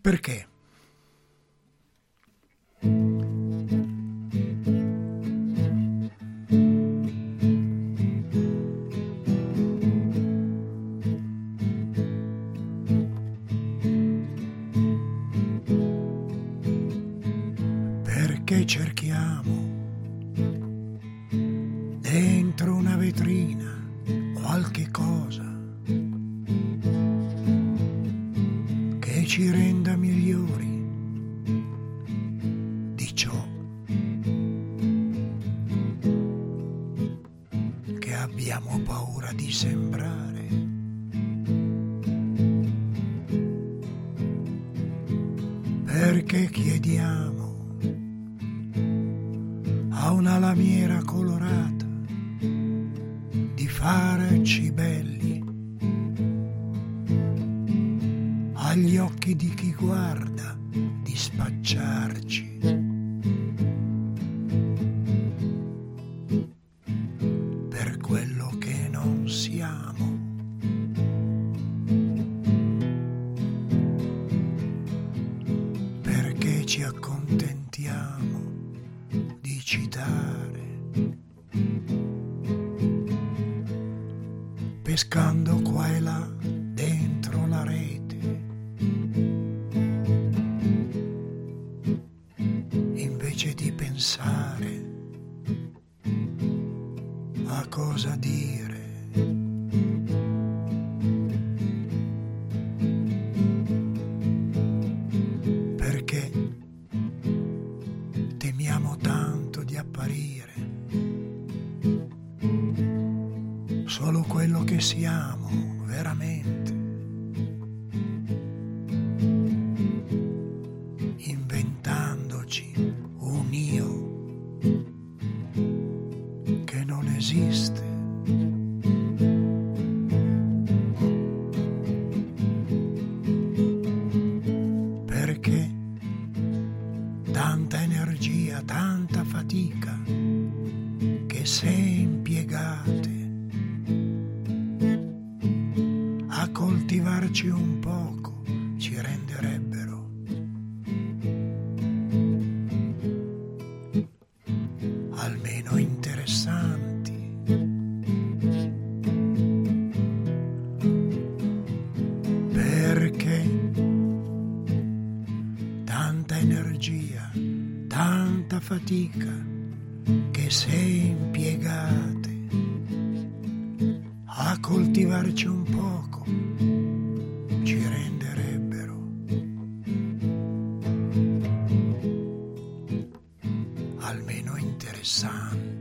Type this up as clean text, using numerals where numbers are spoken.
Perché? Perché cerchiamo dentro una vetrina qualche cosa che ci renda migliori di ciò che abbiamo paura di sembrare. Perché chiediamo a una lamiera colorata di farci belli agli occhi di chi guarda, di spacciarci. Per quello che non siamo. Perché ci accontentiamo di citare, pescando qua e là dentro la rete, invece di pensare a cosa dire. Perché temiamo tanto di apparire solo quello che siamo veramente, inventandoci un io che non esiste. Perché tanta energia, tanta fatica che se impiegate a coltivarci un poco ci renderebbero almeno interessanti. Perché tanta energia, tanta fatica che se impiegate a coltivarci un poco ci renderebbero almeno interessanti.